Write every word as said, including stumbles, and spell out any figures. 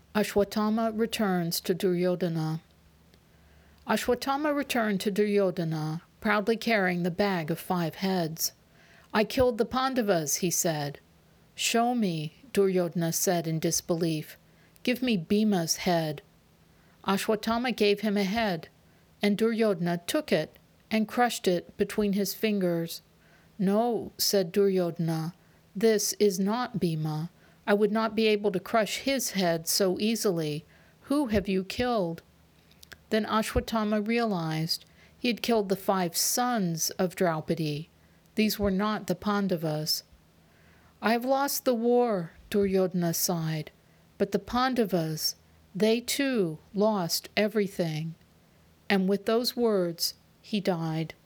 Ashwatthama returns to Duryodhana. Ashwatthama returned to Duryodhana, proudly carrying the bag of five heads. "I killed the Pandavas," he said. "Show me," Duryodhana said in disbelief. "Give me Bhima's head." Ashwatthama gave him a head, and Duryodhana took it and crushed it between his fingers. "No," said Duryodhana, "this is not Bhima. I would not be able to crush his head so easily. Who have you killed?" Then Ashwatthama realized he had killed the five sons of Draupadi. These were not the Pandavas. "I have lost the war," Duryodhana sighed, "but the Pandavas, they too lost everything." And with those words, he died.